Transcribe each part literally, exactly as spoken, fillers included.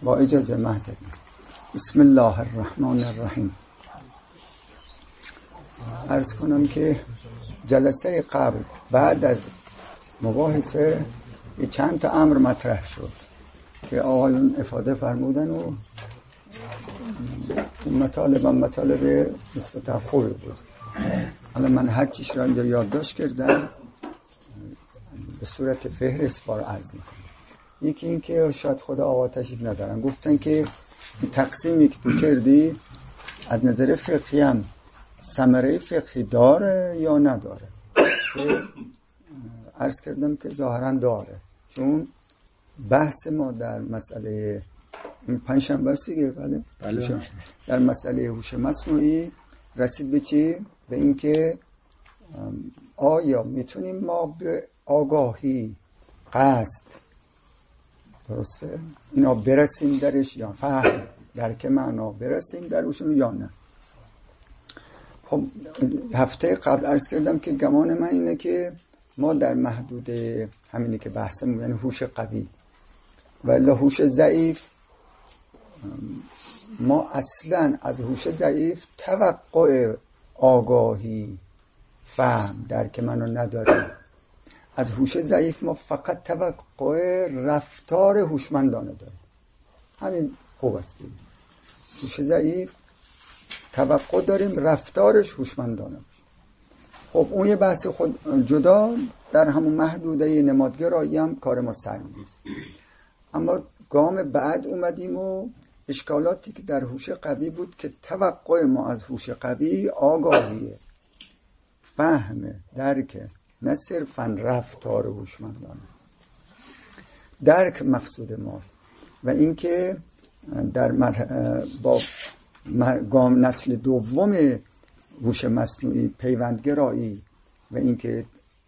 با اجازه محضر. بسم الله الرحمن الرحیم. عرض کنم که جلسه قبل بعد از مباحثه چند تا امر مطرح شد که آقایون افاده فرمودن و مطالب هم مطالب نسبتا خوبی بود. حالا من هر چیش را یادداشت کردم به صورت فهرست بار عرض میکنم. یکی این که شاید خدا آقا تشریف ندارن، گفتن که تقسیمی که تو کردی از نظر فقهی هم ثمره فقهی داره یا نداره، که عرض کردم که ظاهرا داره، چون بحث ما در مسئله این پنجشنبه است دیگه، بله بله، در مسئله هوش مصنوعی رسید به چی؟ به اینکه آیا میتونیم ما به آگاهی، قصد، درسته، اینا برسیم درش یا فهم، درک معنا برسیم دروشون یا نه. خب هفته قبل عرض کردم که گمان من اینه که ما در محدود همینه که بحثمون، یعنی هوش قوی و الا هوش ضعیف، ما اصلا از هوش ضعیف توقع آگاهی، فهم، درک منو نداریم. از هوش ضعیف ما فقط توقع رفتار هوشمندانه داریم. همین خوب است. هوش ضعیف توقع داریم رفتارش هوشمندانه باشه. خب اون یه بحث خود جدا، در همون محدوده نمادگرایی هم کار ما سر نیست. اما گام بعد اومدیم و اشکالاتی که در هوش قوی بود که توقع ما از هوش قوی آگاهیه، فهم، درک، نه صرفاً رفتار هوشمندانه. درک مقصود ماست و اینکه در مر... با مر... گام نسل دوم هوش مصنوعی، پیوندگرایی و اینکه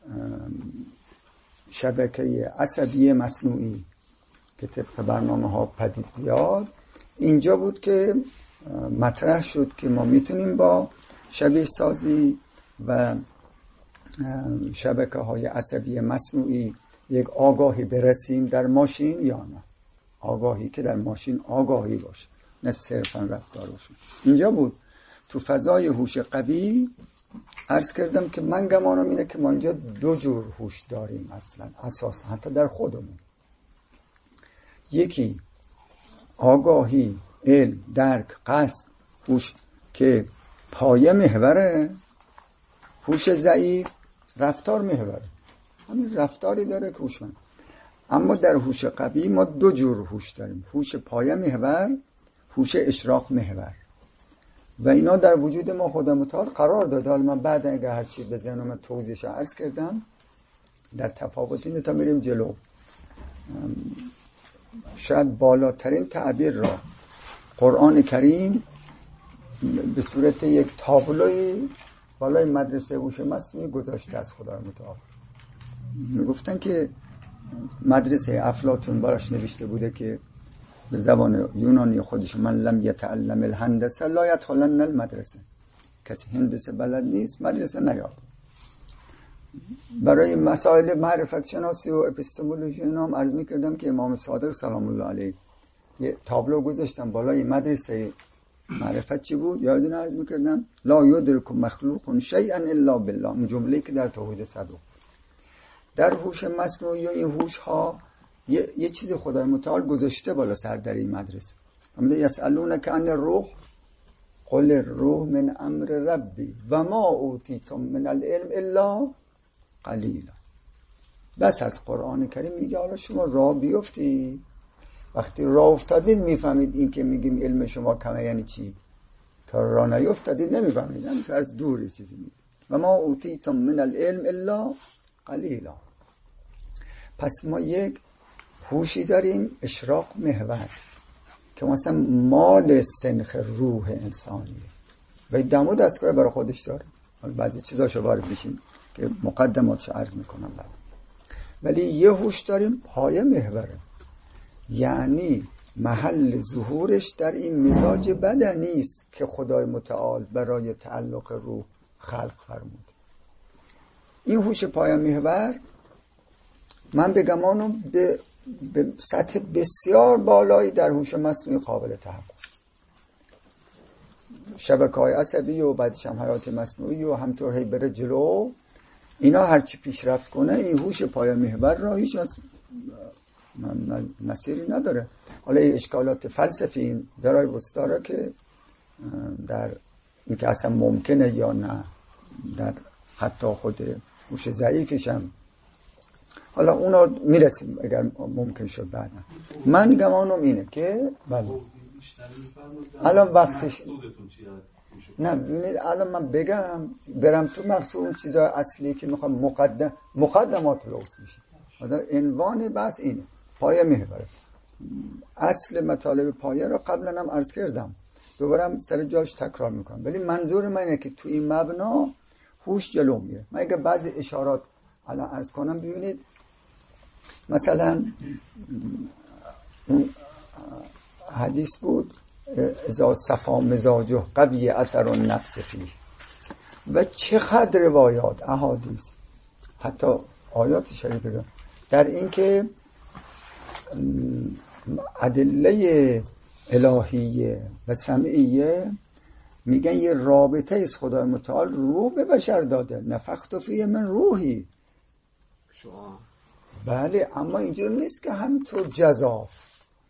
شبکه عصبی مصنوعی که طبق برنامه ها پدید بیاد، اینجا بود که مطرح شد که ما میتونیم با شبیه سازی و شبکه های عصبی مصنوعی یک آگاهی برسیم در ماشین یا نه. آگاهی که در ماشین آگاهی باشه، نه صرفا رفتار باشه. اینجا بود تو فضای هوش قوی. عرض کردم که من گمانم اینه که ما اینجا دو جور هوش داریم اصلا، اساسا حتی در خودمون. یکی آگاهی، علم، درک، قصد، هوش که پایه محوره. هوش ضعیف رفتار محوره، همین رفتاری داره که هوشمند. اما در هوش قوی ما دو جور هوش داریم: هوش پایه محور، هوش اشراق محور. و اینا در وجود ما خدا متعال قرار داده. حالا من بعد اگر هرچی به ذهنم توضیحش عرض کردم، در تفاوت اینه تا میریم جلو. شاید بالاترین تعبیر را قرآن کریم به صورت یک تابلوی بالای مدرسه هوش مصنوعی گذاشته از خدا متعال. میگفتن که مدرسه افلاطون براش نوشته بوده که به زبان یونانی خودش: من لم یتعلم الهندسه لا یدخلن المدرسه. کسی هندسه بلد نیست مدرسه نیاد. برای مسائل معرفت شناسی و اپیستمولوژی اینا هم عرض میکردم که امام صادق سلام الله علیه یه تابلو گذاشتن بالای مدرسه معرفت. چی بود؟ یادتون عرض میکردم: لا یدرک مخلوق شیئا الا بالله. اون جمله که در توحید صدوق. در هوش مصنوعی و این هوش ها یه, یه چیز خدای متعال گذاشته بالا سر در این مدرسه. همه یسالونک عن الروح قل الروح من امر ربی و ما اوتیتم من العلم الا قلیلا. بس از قرآن کریم میگه حالا شما راه بیفتی، وقتی راه افتادید میفهمید. این که میگیم علم شما کمه یعنی چی؟ تا راه نیفتادید نمیفهمید، هم از دور چیزی میگه. و ما اوتیتم من العلم الا قلیلا. پس ما یک هوشی داریم اشراق محور که مثلا مال سنخ روح انسانیه و این دم و دستگاه برای خودش داره. بعضی چیزاشو وارد بشیم که مقدماتشو عرض میکنم بعد. ولی یه هوش داریم پایه محوره، یعنی محل ظهورش در این مزاج بدنی است که خدای متعال برای تعلق روح خلق فرمود. این هوش پایه محور من به گمانم به به سطح بسیار بالایی در هوش مصنوعی قابل تحقق. شبکه‌های عصبی و بعدش هم حیات مصنوعی و همطور هی بره جلو، اینا هرچی پیشرفت کنه این هوش پایه محور را هیچ از مسیری نداره. حالا این اشکالات فلسفی درای وسطا که در این که اصلا ممکنه یا نه در حتی خود هوش ضعیفش هم، حالا اونا میرسیم اگر ممکن شد بعدا. من گمانم اینه که بله الان وقتش نه ببینید الان من بگم برم تو مقصود اون چیزای اصلی که میخوام مقدم مقدمات لوس میشه. حالا عنوان بحث اینه پایه محور. اصل مطالب پایه رو قبلا هم عرض کردم، دوباره سر جاش تکرار میکنم، ولی منظور من اینه که تو این مبنا هوش جلو میره. من اگه بعضی اشارات الان عرض کنم ببینید، مثلا حدیث بود اذا صفا مزاجه قوی اثر النفس فیه، و چقدر روایات احادیث حتی آیات شریفه در این که ادله الهیه و سمعیه میگن یه رابطه از خدای متعال روح به بشر داده، نفخت فیه من روحی. بله، اما اینجور نیست که همینطور جزاف،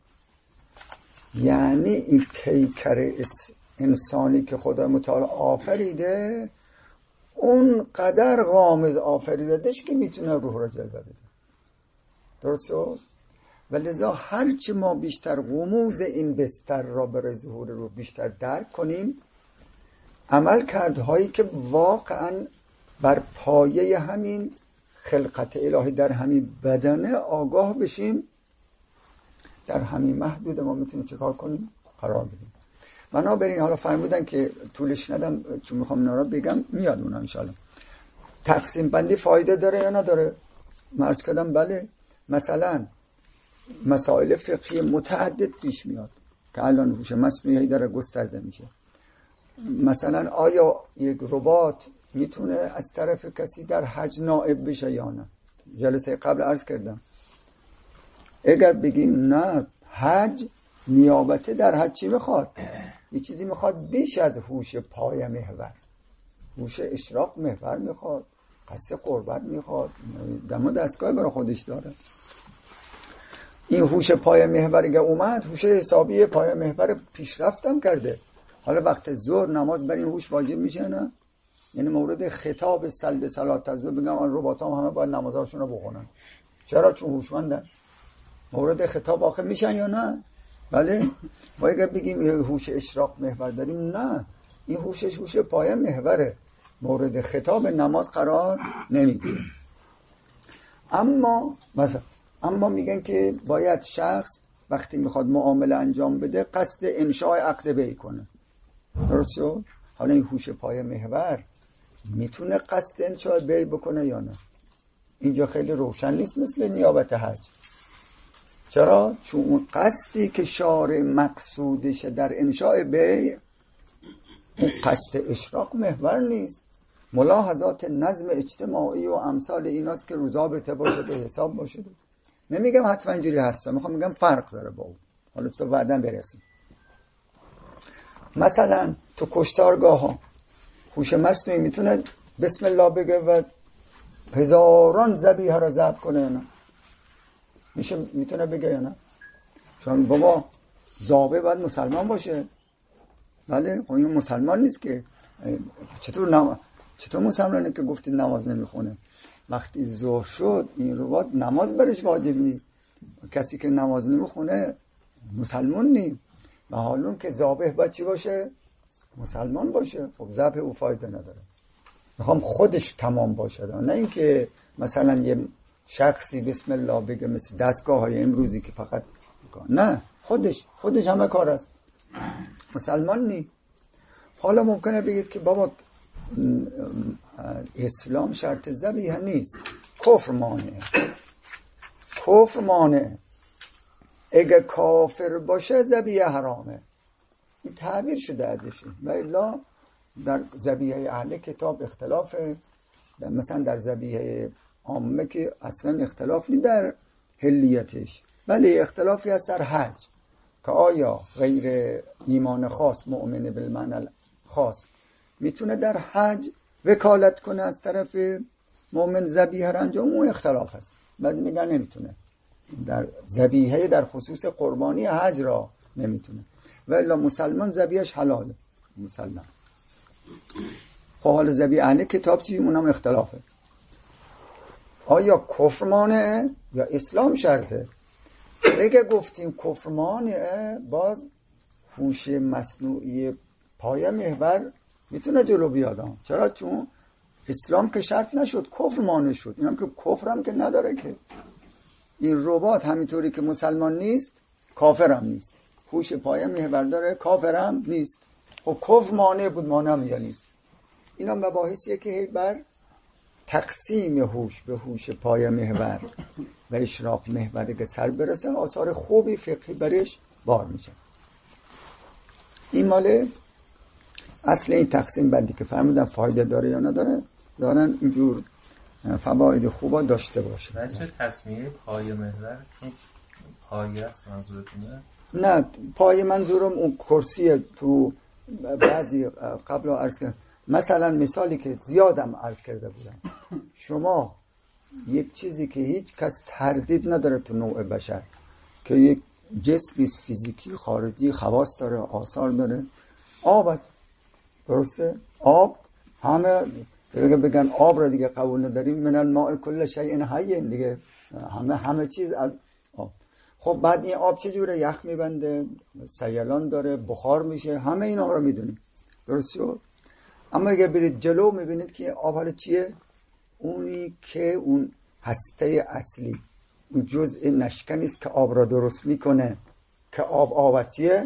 یعنی این پیکر انسانی که خدای متعال آفریده اون قدر غامض آفریدهش که میتونه روح را جلوه بده. درست شد؟ و لذا هرچی ما بیشتر غموز این بستر را برای ظهور روح بیشتر درک کنیم، عمل کردهایی که واقعا بر پایه همین خلقت الهی در همین بدنه آگاه بشیم، در همین محدود ما میتونیم چه کار کنیم؟ قرار بدیم. بنابراین حالا فرمودن که طولش ندم چون میخوام اینا را بگم، میاد اونا انشاءالله. تقسیم بندی فایده داره یا نداره؟ مرز کردم بله. مثلا مسائل فقهی متعدد پیش میاد که الان هوش مصنوعی داره گسترده میشه. مثلا آیا یک ربات میتونه از طرف کسی در حج نائب بشه یا نه؟ جلسه قبل عرض کردم اگر بگیم نه، حج نیابته در حج چی میخواد؟ یه چیزی میخواد بیش از هوش پایه محور، هوش اشراق محور میخواد، قصد قربت میخواد، دم و دستگاه برای خودش داره. این هوش پایه محور که اومد، هوش حسابی پایه محور پیشرفتم کرده. حالا وقت ظهر نماز بر این هوش واجب میشه نه؟ یعنی مورد خطاب سلب صلات تزویر بگم آن رباتام همه باید نمازهاشون رو بخونن. چرا؟ چون هوشمندن. مورد خطاب آخر میشن یا نه؟ بله. ما اگر بگیم هوش اشراق محور داریم، نه، این هوشش هوش پایه محوره، مورد خطاب نماز قرار نمیگیره. اما مثلا اما میگن که باید شخص وقتی میخواد معامله انجام بده قصد انشاء عقد بیع کنه. درست شد؟ حالا این هوش پایه محور میتونه قصد انشاء بیع بکنه یا نه؟ اینجا خیلی روشن نیست مثل نیابت حج. چرا؟ چون اون قصدی که شارع مقصودشه در انشاء بیع اون قصد اشراق محور نیست. ملاحظات نظم اجتماعی و امثال ایناست که روزابطه باشه و حساب باشه. نمیگم حتما اینجوری هست، میخوام میگم فرق داره با اون. حالا تو بعداً برسیم. مثلا تو کشتارگاه ها هوش مصنوعی میتونه بسم الله بگه و هزاران ذبیحه را ذبح کنه نه؟ میشه میتونه بگه یا نه؟ چون بابا ذابح باید مسلمان باشه. بله، خب این مسلمان نیست که. چطور نم... چطور مسلمانه که گفتید نماز نمیخونه؟ وقتی ظهر شد این ربات نماز برش واجب نی. کسی که نماز نمیخونه مسلمان نی. و حالون که ذابح باید چی باشه؟ مسلمان باشه. خب ذبح او فایده نداره. میخوام خودش تمام باشه، نه اینکه مثلا یه شخصی بسم الله بگه مثل دستگاه های امروزی که فقط نه، خودش خودش همه کار است، مسلمان نی. حالا ممکنه بگید که بابا اسلام شرط ذبیحه نیست، کفر مانعه. کفر مانعه. اگه کافر باشه ذبیحه حرامه. این تعبیر شده ازشه. و الا در ذبیحه اهل کتاب اختلافه، مثلا در ذبیحه عامه که اصلا اختلاف نیست در حلیتش. ولی اختلافی هست در حج که آیا غیر ایمان خاص مؤمن بالمعنی خاص میتونه در حج وکالت کنه از طرف مؤمن ذبیحه را انجام؟ اون اختلاف هست. بعضی میگن نمیتونه، در ذبیحه در خصوص قربانی حج را نمیتونه، و الا مسلمان ذبیحش حلاله مسلمان. خب حال ذبیحه اهل کتاب چی؟ اونم اختلافه. آیا کفر مانعه یا اسلام شرطه؟ اگه گفتیم کفر مانعه، باز هوش مصنوعی پای محور میتونه جلو بیادم. چرا؟ چون اسلام که شرط نشد، کفر مانع شد. اینم که کفر هم که نداره که. این ربات همینطوری که مسلمان نیست کافر هم نیست، هوش پای محور داره، کافر هم نیست. خب کفر مانع بود، مانع هم یا نیست. اینا مباحثیه که بر تقسیم هوش به هوش پای محور و اشراق محور که سر برسه آثار خوبی فقهی برش بار میشه. این ماله اصل این تقسیم بندی که فرمودن فایده داره یا نداره، دارن اینجور فواید خوبا داشته باشه. بچه تصمیه پای محور چون پایه است منظورتونه؟ نه، پای منظورم اون کرسیه. تو بعضی قبل عرض کردم، مثلا مثالی که زیادم عرض کرده بودم، شما یک چیزی که هیچ کس تردید نداره تو نوع بشر که یک جسمی فیزیکی خارجی خواص داره، آثار داره، آب است. درسته؟ آب همه دیگه بگن آب را دیگه قبول نداریم، من الماء کل شیء حی، دیگه همه همه چیز از آب. خب بعد این آب چجوره؟ یخ میبنده، سیلان داره، بخار میشه، همه اینا رو میدونیم. درست شد؟ اما اگه برید جلو میبینید که آب حالا چیه؟ اونی که اون هسته اصلی، اون جزء نشکنی است که آب را درست میکنه، که آب آب چیه؟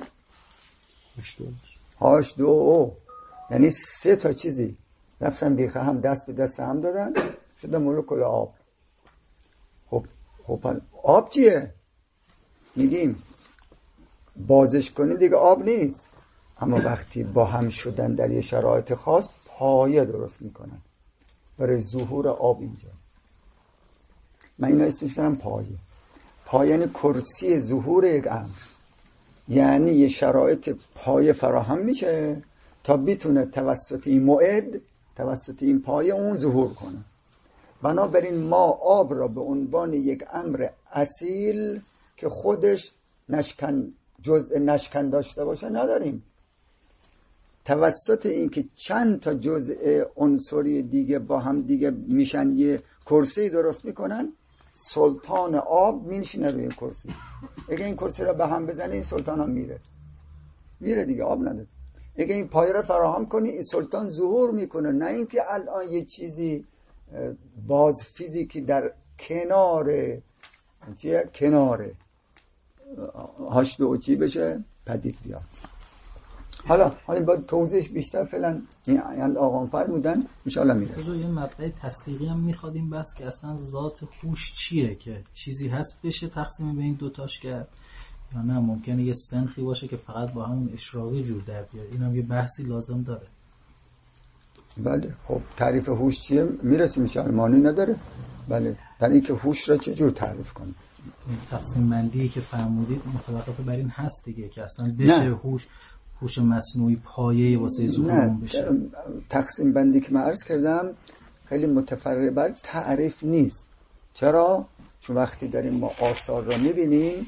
هاش دو او. یعنی سه تا چیزی رفتن بیخه هم دست به دست هم دادن شده مولکول آب. خب خب آب چیه؟ میگیم بازش کنید دیگه آب نیست، اما وقتی با هم شدن در یه شرایط خاص پایه درست میکنن برای ظهور آب اینجا. من اینا اسمش دارم پایه. پایه یعنی کرسی ظهور یک امر، یعنی یه شرایط پایه فراهم میشه تا بتونه توسط این موعد، توسط این پایه اون ظهور کنه. بنابراین ما آب را به عنوان یک امر اصیل که خودش نشکن، جزء نشکن داشته باشه نداریم. توسط این که چند تا جزء عنصری دیگه با هم دیگه میشن یه کرسی درست میکنن، سلطان آب میشینه روی کرسی. اگه این کرسی را به هم بزنه این سلطان هم میره میره دیگه، آب نداره. اگه این پایه را فراهم کنی این سلطان ظهور میکنه. نه اینکه الان یه چیزی باز فیزیکی در کنار چیه؟ کناره هاش دو چی بشه پدید بیاد. حالا حالا با توضیح بیشتر فعلا این آقام فرمودن انشاءالله میرسه. تو یه مبدأ تصدیقی هم میخواد این بحث که اصلا ذات هوش چیه، که چیزی هست بشه تقسیم به این دوتاش کرد یا نه ممکنه یه سنخی باشه که فقط با همون اشراقی جور در بیاد. این هم یه بحثی لازم داره. بله خب تعریف هوش چیه میرسیم انشاءالله، معنی نداره. بله در این که هوش را چجور تعریف کنیم. تقسیم بندی که فرمودید متوقف بر این هست دیگه که اصلا بشه هوش هوش مصنوعی پایه واسه ظهور بشه. تقسیم بندی که من عرض کردم خیلی متفرع بر تعریف نیست. چرا؟ چون وقتی داریم ما آثار را میبینیم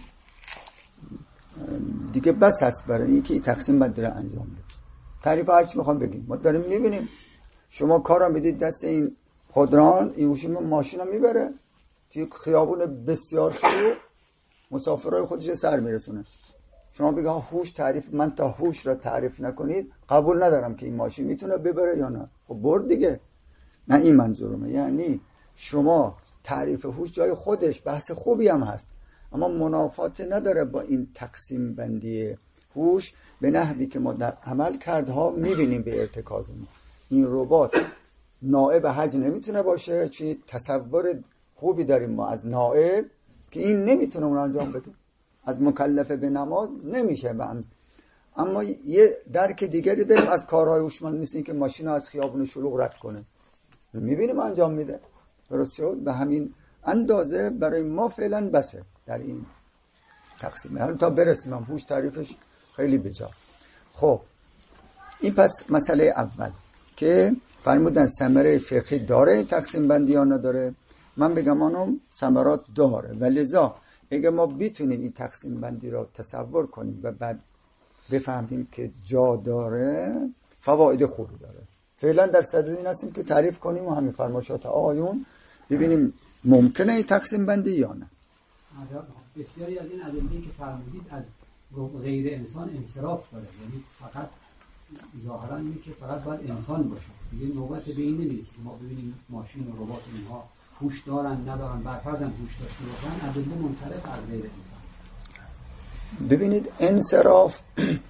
دیگه بس هست برای اینکه این تقسیم بندی را انجام بده. تعریف هرچی میخوام بگیم ما داریم میبینیم. شما کارا میدید دست این خودران، این هوش ماشین رو میبره توی خیابون بسیار شلوغ، مسافرای خودش سر میرسونه. شما بگه هوش تعریف، من تا هوش را تعریف نکنید قبول ندارم که این ماشین میتونه ببره یا نه. خب برد دیگه. نه این منظورمه. یعنی شما تعریف هوش جای خودش بحث خوبی هم هست، اما منافات نداره با این تقسیم بندی هوش به نحوی که ما در عمل کردها میبینیم به ارتکازمون. این ربات نائب حج نمیتونه باشه، چون تصور خوبی داریم ما از نائب که این نمیتونه اون انجام بده. از مکلف به نماز نمیشه بند. اما یه درک دیگری داریم از کارهای هوشمند، مثل این که ماشین از خیابون شلوغ رد کنه، میبینیم انجام میده. درست شد؟ به همین اندازه برای ما فعلا بسه در این تقسیم. حالا تا برسیم هم هوش تعریفش خیلی بجا. خب این پس مسئله اول که فرمودن ثمره فقهی داره تقسیم بندی یا نداره. من بگم آنم ثمرات داره و لذا اگه ما بتونیم این تقسیم بندی را تصور کنیم و بعد بفهمیم که جا داره فواید خوبی داره. فعلا در صدد این هستیم که تعریف کنیم و همین فرمایشات آیون ببینیم ممکنه این تقسیم بندی یا نه. بسیاری از این ادله که فرمودید از غیر انسان انصراف داره، یعنی فقط ظاهرا اینه که فقط باید انسان باشه، دیگه نوبت به این نمیرسه ما ببینیم ماشین و ربات اینها هوش دارن ندارن، برفرضاً هوش داشته باشن، ادله منصرف از غیر انسان. ببینید انصراف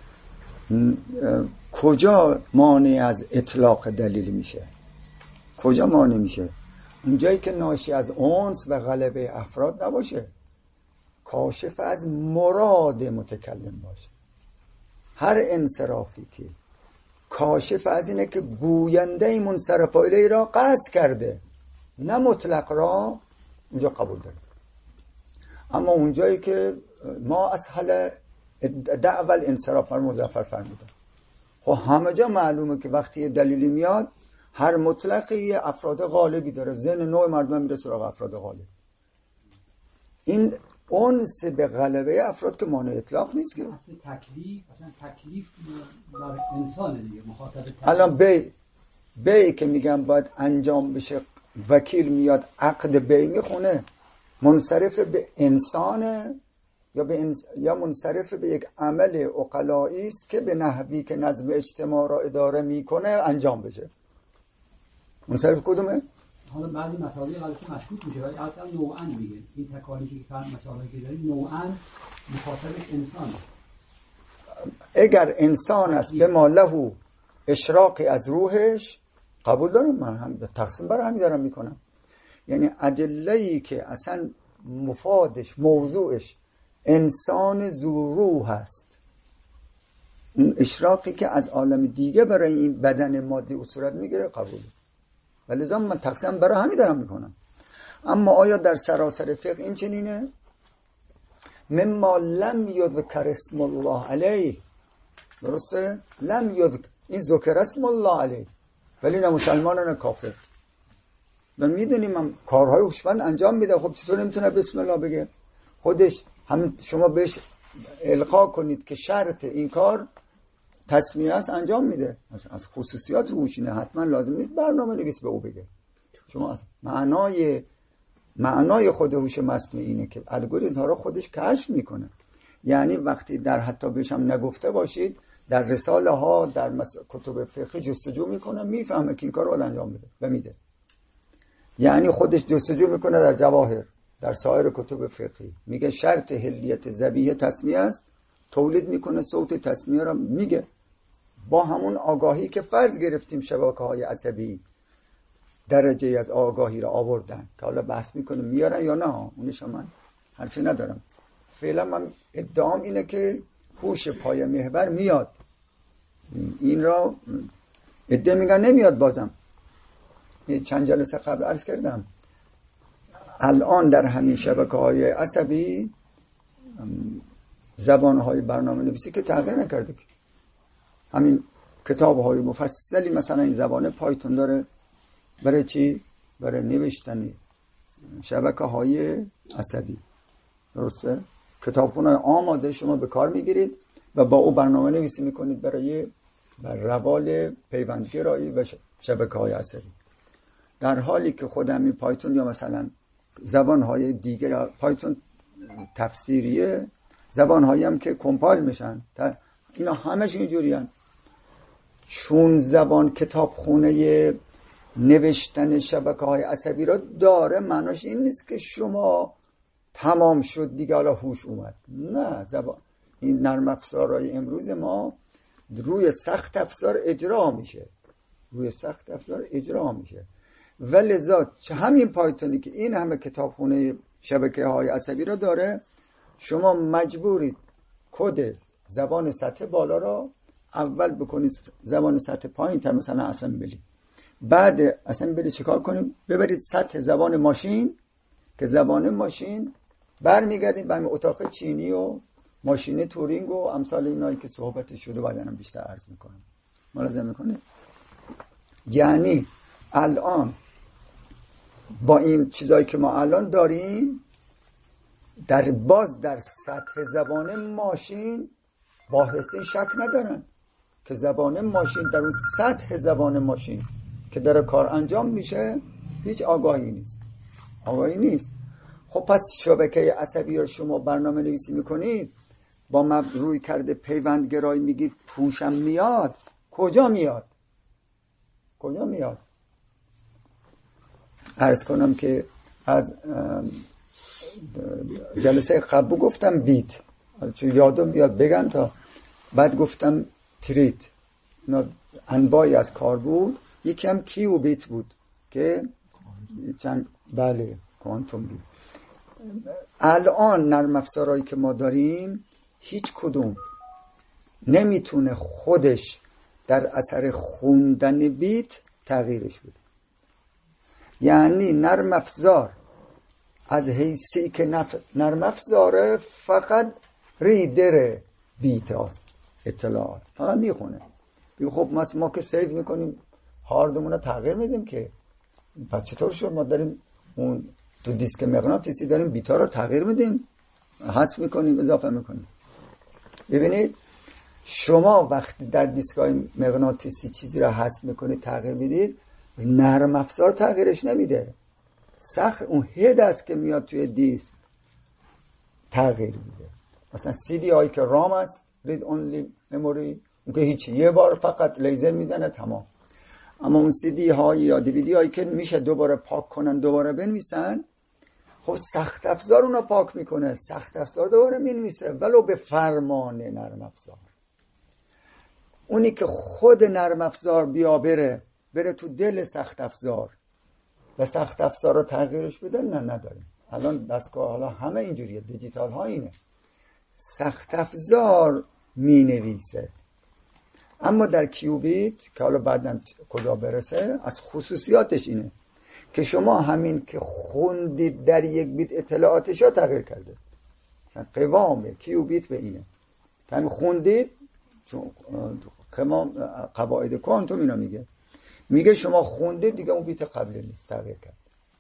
کجا مانع از اطلاق دلیل میشه؟ کجا مانع میشه؟ اونجایی که ناشی از انس و غلبه افراد نباشه، کاشف از مراد متکلم باشه. هر انصرافی که کاشف از اینه که گوینده منصرف الیه را قصد کرده نه مطلق را، اونجا قبول داریم. اما اونجایی که ما از حل دعوی الانصراف رو مظفر فرمودن، خب همه جا معلومه که وقتی دلیلی میاد هر مطلقی افراد غالبی داره، ذهن نوع مردم میره سراغ افراد غالب. این انس به غلبه افراد که مانع اطلاق نیست که اصل تکلیف، اصلا تکلیف بر انسان دیگه مخاطب تکلیف. الان بی بی که میگم باید انجام بشه، وکیل میاد عقد بی میخونه، منصرف به انسانه یا به انس... یا منصرف به یک عمل عقلایی است که به نحوی که نظم اجتماع را اداره میکنه انجام بشه. منصرف کدومه؟ حالا بعضی مسائل غلطی مشکوک میشه ولی اصلا نوعاً دیگه این تکالیفی که فرق مسائلی که داریم نوعاً مخاطبش انسانه. اگر انسان است به ما له اشراقی از روحش قبول دارم، من هم تقسیم برای همین دارم میکنم. یعنی ادله‌ای که اصلا مفادش موضوعش انسان ذو روح هست، اون اشراقی که از عالم دیگه برای این بدن مادی و صورت میگیره قبول، ولی لذا من تقسیم برای همین دارم میکنم. اما آیا در سراسر فقه این چنینه؟ مما لم یذکر اسم الله علیه، درسته؟ لم یذکر، این ذکر اسم الله علیه ولی نه مسلمان نه کافر. و میدونیم هم کارهای هوشمند انجام میده، خب چطور نمیتونه بسم الله بگه؟ خودش همین شما بهش القا کنید که شرط این کار تسمیه است انجام میده. از خصوصیات هوشینه حتما لازم نیست برنامه نویس به او بگه. شما از معنای معنای خود هوش مصنوعی اینه که الگوریتم ها رو خودش کشف میکنه. یعنی وقتی در حتی بهش هم نگفته باشید در رساله ها در مس... کتب فقهی جستجو میکنه، میفهمه که این کار رو انجام بده و میده. یعنی خودش جستجو میکنه در جواهر، در سایر کتب فقهی میگه شرط حلیت ذبیحه تسمیه است، تولید میکنه صوت تسمیه را میگه با همون آگاهی که فرض گرفتیم شبکه‌های عصبی درجه از آگاهی را آوردن که حالا بحث میکنه میارن یا نه، اونش من حرفی ندارم. فعلا من ادعام اینه که هوش پای محور میاد، این را ادعا میگن نمیاد. بازم چند جلسه قبل عرض کردم الان در همین شبکه‌های عصبی زبان‌های برنامه نویسی که تغییر نکرده، که همین کتاب‌های مفصلی مثلا این زبان پایتون داره برای چی؟ برای نوشتن شبکه‌های عصبی، درسته؟ کتابخونه‌های آماده شما به کار میگیرید و با او برنامه نویسی میکنید برای بر روال پیوندگرایی و شبکه‌های عصبی. در حالی که خود همین پایتون یا مثلا زبان‌های دیگه، پایتون تفسیریه، زبان‌هایی هم که کمپایل میشن اینا همش اینجوری هن. چون زبان کتابخونه نوشتن شبکه‌های عصبی را داره، معناش این نیست که شما تمام شد دیگه حالا هوش اومد. نه، زبان این نرم افزارهای امروز ما روی سخت افزار اجرا میشه، روی سخت افزار اجرا میشه و لذا چه همین پایتونی که این همه کتابخونه شبکه‌های عصبی را داره، شما مجبورید کد زبان سطح بالا را اول بکنید زبان سطح پایین تر، مثلا اسمبلی. بعد اسمبلی چیکار کنید؟ ببرید سطح زبان ماشین که زبان ماشین برمیگردیم به همین اتاق چینی و ماشین تورینگ و امثال اینایی که صحبت شده بعدنم بیشتر عرض میکنم. ملاحظه میکنید؟ یعنی الان با این چیزایی که ما الان داریم در باز در سطح زبان ماشین باحثین شک ندارن که زبان ماشین در اون سطح زبان ماشین که داره کار انجام میشه هیچ آگاهی نیست. آگاهی نیست. خب پس شبکه عصبی رو شما برنامه نویسی میکنید با ما روی کرده پیوندگرایی میگید هوشم میاد. کجا میاد؟ کجا میاد؟ عرض کنم که از جلسه قبل گفتم بیت، چون یادم بیاد بگم تا بعد گفتم تریت، انواعی از کار بود. یکی هم کیو بیت بود که چند بله کوانتوم بیت. الان نرم افزارهایی که ما داریم هیچ کدوم نمیتونه خودش در اثر خوندن بیت تغییرش بده. یعنی نرم افزار از حیثی که نف... نرم افزاره فقط ریدر بیت هست، اطلاعات فقط میخونه. بگو خب ما, ما که سیو میکنیم هاردمون رو تغییر میدیم که پس چطور شد ما داریم اون تو دیسک مغناطیسی داریم بیت ها رو تغییر میدیم، حذف میکنیم، اضافه میکنیم. ببینید شما وقتی در دیسک های مغناطیسی چیزی رو حذف میکنید تغییر میدید، نرم افزار تغییرش نمیده، سخت اون هد است که میاد توی دیسک تغییر میده. مثلا سی دی هایی که رام است، رید اونلی مموری، اون که هیچی، یه بار فقط لیزر میزنه تمام. اما اون سی دی هایی یا دی وی دی هایی که میشه دوباره پاک کنن دوباره بنویسن، خب سخت افزار اونو پاک میکنه، سخت افزار دوباره مینویسه ولو به فرمان نرم افزار. اونی که خود نرم افزار بیا بره بره تو دل سخت افزار و سخت افزار رو تغییرش بده، نه نداریم. الان دستگاه حالا همه اینجوریه، دیجیتال ها اینه، سخت افزار می نویسه. اما در کیوبیت که حالا بعداً کجا برسه، از خصوصیاتش اینه که شما همین که خوندید در یک بیت اطلاعاتش ها تغییر کرده. مثلا قوام کیوبیت به اینه، همین خوندید، چون قواعد کوانتوم اینا میگه میگه شما خوندید دیگه اون بیت قبلی نیست، تغییر کرد.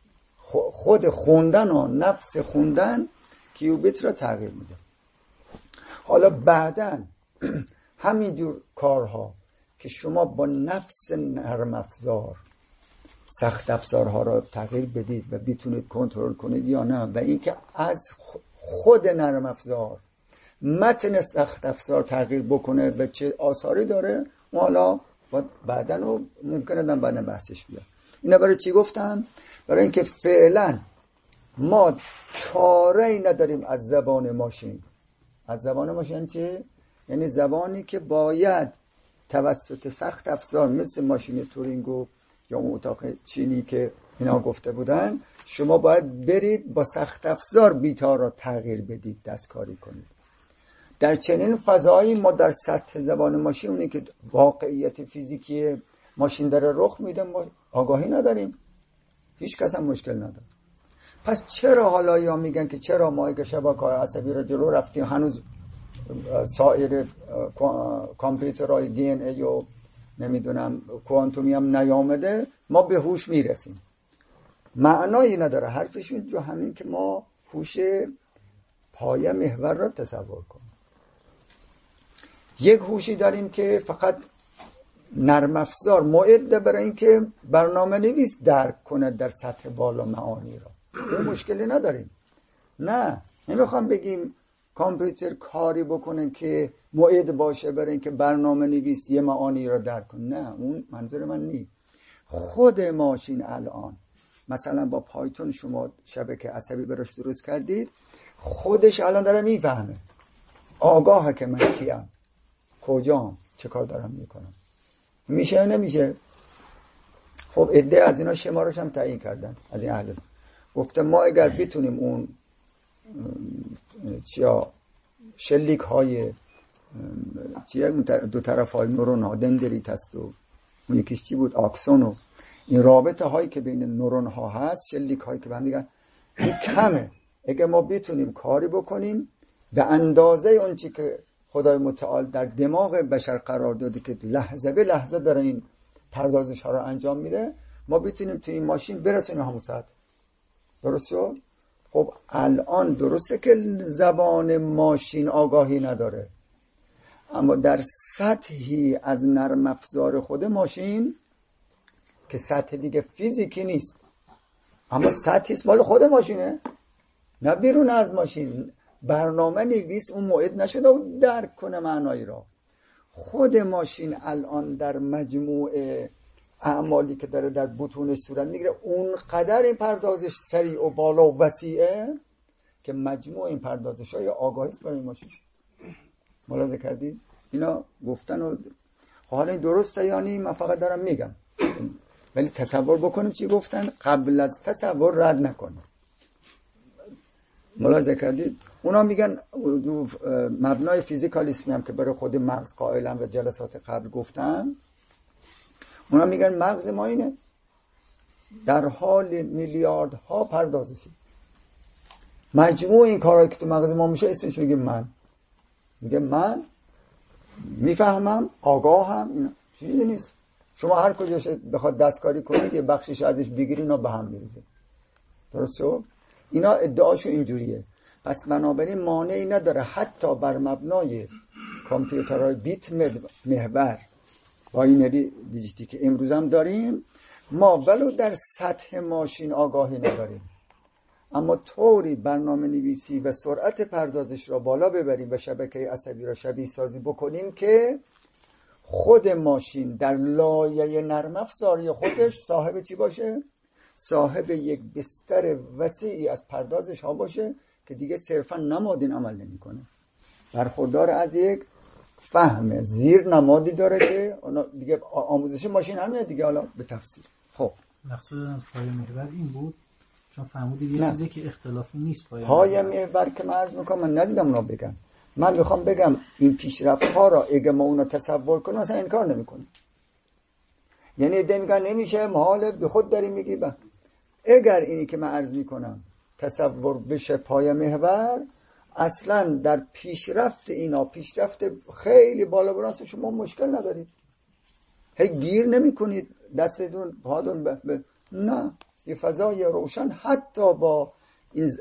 خود خوندن و نفس خوندن کیوبیت را تغییر میده. حالا بعداً همینجور کارها که شما با نفس نرم افزار سخت افزارها را تغییر بدید و بتونید کنترل کنید یا نه، و اینکه از خود نرم افزار متن سخت افزار تغییر بکنه و چه آثاری داره، حالا بعدن رو ممکنه دم بعدن بحثش بیاد. اینا برای چی گفتم؟ برای اینکه فعلا ما چاره‌ای نداریم از زبان ماشین. از زبان ماشین چه؟ یعنی زبانی که باید توسط سخت افزار مثل ماشین تورینگ یا اون اتاق چینی که اینا گفته بودن، شما باید برید با سخت افزار بیتا را تغییر بدید، دستکاری کنید. در چنین فضایی ما در سطح زبان ماشین، اونی که واقعیت فیزیکی ماشین داره رخ میده، ما آگاهی نداریم، هیچ کس هم مشکل نداره. پس چرا حالا یا میگن که چرا ما اگه شبکه‌های عصبی رو جلو رفتیم هنوز سایر کامپیوترهای دی ان ای و نمیدونم کوانتومی هم نیامده، ما به هوش میرسیم؟ معنایی نداره حرفشون، جو همین که ما هوش پایه محور را تصور کنیم. یک هوشی داریم که فقط نرم افزار معده برای اینکه برنامه نویس درک کنه در سطح بالا معانی را، به مشکلی نداریم. نه، نمیخوام بگیم کامپیوتر کاری بکنه که معد باشه برای اینکه برنامه نویس یه معانی را درک کنه، نه، اون منظور من نیست. خود ماشین الان مثلا با پایتون شما شبکه عصبی براش درست کردید، خودش الان داره میفهمه، آگاهه که من کیم، کجام، چه کار دارم میکنم. میشه نمیشه؟ خب عده از اینا شمارش هم تعیین کردن از این اهل، گفته ما اگر بتونیم اون چیا شلیک های چیا دو طرف های نورون ها، دندریت هست و اون یکیش چی بود، آکسون، و این رابطه هایی که بین نورون ها هست، شلیک هایی که به هم دیگه این کمه. اگه ما بتونیم کاری بکنیم به اندازه اون چی که خدای متعال در دماغ بشر قرار داده که لحظه به لحظه داره این پردازش ها رو انجام میده، ما بتونیم توی این ماشین برسونیم همون ساعت. درست شد؟ خب الان درسته که زبان ماشین آگاهی نداره، اما در سطحی از نرم افزار خود ماشین که سطح دیگه فیزیکی نیست، اما سطحی مال خود ماشینه، نه بیرون از ماشین. برنامه نویس اون موعد نشده و درک کنه معنایی را. خود ماشین الان در مجموع اعمالی که داره در بطونش صورت میگیره اونقدر این پردازش سریع و بالا و وسیعه که مجموع این پردازش های آگاهی است برای این ماشین. ملاحظه کردید؟ اینا گفتن و حالا این درسته یا نه من فقط دارم میگم، ولی تصور بکنیم چی گفتن، قبل از تصور رد نکنیم. ملاحظه کردید؟ اونا میگن مبنای فیزیکالیسمی هم که برای خود مغز قائلن و جلسات قبل گفتن، اونا میگن مغز ما اینه در حال میلیاردها پردازشی. مجموع این کارهایی که تو مغز ما میشه اسمش میگه من. میگه من میفهمم، آگاهم، اینا چیزی نیست. شما هر کجاش بخواد دستکاری کنید یه بخشش ازش بگیرین و به هم میریزه. درست شد؟ اینا ادعاشو اینجوریه. پس بنابراین مانعی نداره حتی بر مبنای کامپیوترهای بیت محور باینری دیجیتی که امروز هم داریم، ما ولو در سطح ماشین آگاهی نداریم، اما طوری برنامه نویسی و سرعت پردازش را بالا ببریم و شبکه عصبی را شبیه سازی بکنیم که خود ماشین در لایه نرم افزاری خودش صاحب چی باشه؟ صاحب یک بستر وسیعی از پردازش ها باشه که دیگه صرفا نمادین عمل نمی کنه، برخوردار از یک فهم زیر نمادی داره که اونا دیگه آموزش ماشین همینه دیگه. حالا به تفصیل. خب مقصود از پایه محور این بود چون فهمودید یه چیزی که اختلافی نیست. پایه, پایه محور که من عرض میکنم من ندیدم اونا بگم، من میخوام بگم این پیشرفت ها را اگه ما اونا تصور کنیم اصلا انکار نمی کنیم. یعنی ایده میگن نمیشه، محاله، به خود داری میگی. با اگر اینی که من عرض میکنم تصور بشه پایه محور، اصلا در پیشرفت اینا پیشرفت خیلی بالا براست شما مشکل ندارید، هی گیر نمی کنید دستتون پادون به, به نه، یه فضای روشن حتی با این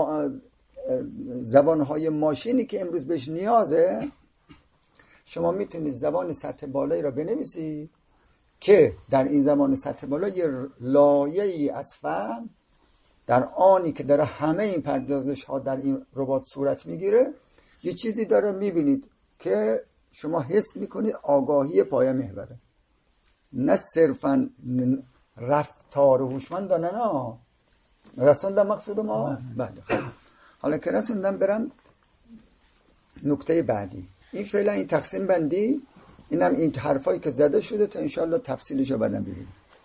زبانهای ماشینی که امروز بهش نیازه، شما میتونید زبان سطح بالایی را بنویسید که در این زبان سطح بالا یه لایه‌ای از فهم در آنی که داره همه این پردازش ها در این ربات صورت میگیره، یه چیزی داره میبینید که شما حس میکنید آگاهی پایه محوره، نه صرفا رفتار هوشمندانه. نه رسوندم مقصود ما؟ بله. خب حالا که رسوندم برم نکته بعدی. این فعلا این تقسیم بندی، اینم این حرفایی که زده شده تا انشالله تفصیلشو بعدم ببینیم.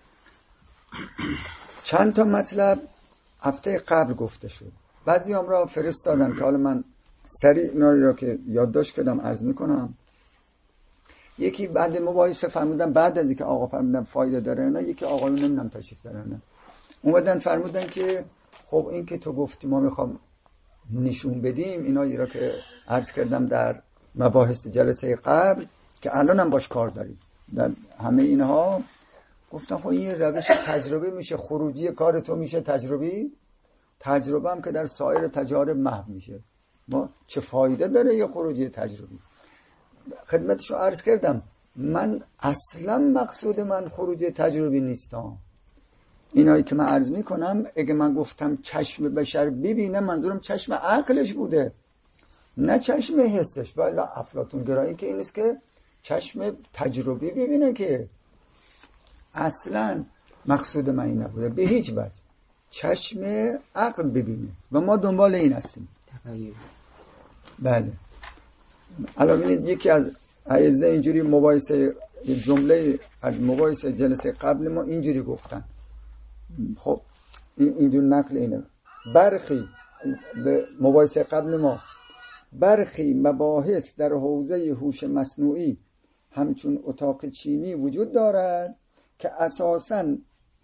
چند تا مطلب هفته قبل گفته شد، بعضی هم را فرستادن که حالا من سریع اینا را که یادداشت کردم عرض میکنم. یکی بعد مباحثه فرمودن، بعد از اینکه آقا فرمودن فایده داره نه، یکی آقایون نمیدونم تشریف دارن نه، اومدن فرمودن که خب این که تو گفتی ما میخوام نشون بدیم اینایی را که عرض کردم در مباحث جلسه قبل که الان هم باش کار داریم در همه اینها. گفتم خب این روش تجربه میشه، خروجی کار تو میشه تجربی، تجربه هم که در سایر تجارب محو میشه. ما چه فایده داره یه خروجی تجربی؟ خدمتشو عرض کردم من اصلا مقصود من خروجی تجربی نیستم. اینایی که من عرض میکنم اگه من گفتم چشم بشر ببینه منظورم چشم عقلش بوده، نه چشم حسش. ولی افلاطون گرایی که این است که چشم تجربی ببینه، که اصلا مقصود من این نبوده به هیچ وجه. چشم عقل ببینه و ما دنبال این هستیم. بله. الان ببینید یکی از اعضا اینجوری مباحثه جمله از مباحثه جلسه قبل ما اینجوری گفتن. خب اینجور نقل اینه، برخی به مباحثه قبل ما برخی مباحث در حوزه هوش مصنوعی همچون اتاق چینی وجود دارد که اساساً